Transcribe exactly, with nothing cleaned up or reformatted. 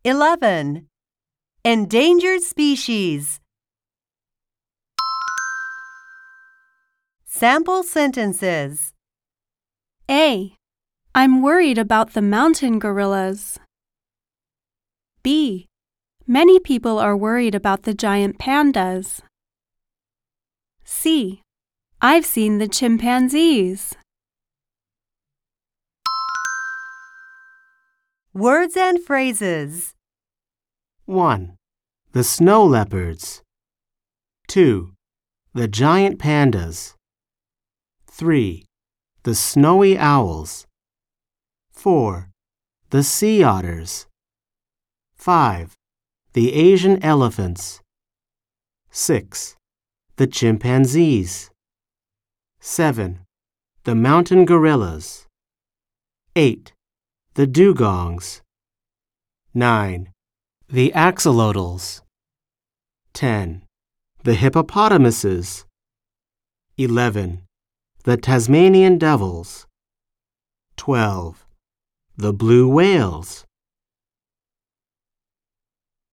eleven. Endangered species. Sample sentences. A. I'm worried about the mountain gorillas. B. Many people are worried about the giant pandas. C. I've seen the chimpanzees. Words and phrases. one. The snow leopards. two. The giant pandas. three. The snowy owls. four. The sea otters. five. The Asian elephants. six. The chimpanzees. seven. The mountain gorillas. eight. The dugongs. nine. The axolotls. ten. The hippopotamuses. eleven. The Tasmanian devils. twelve. The blue whales.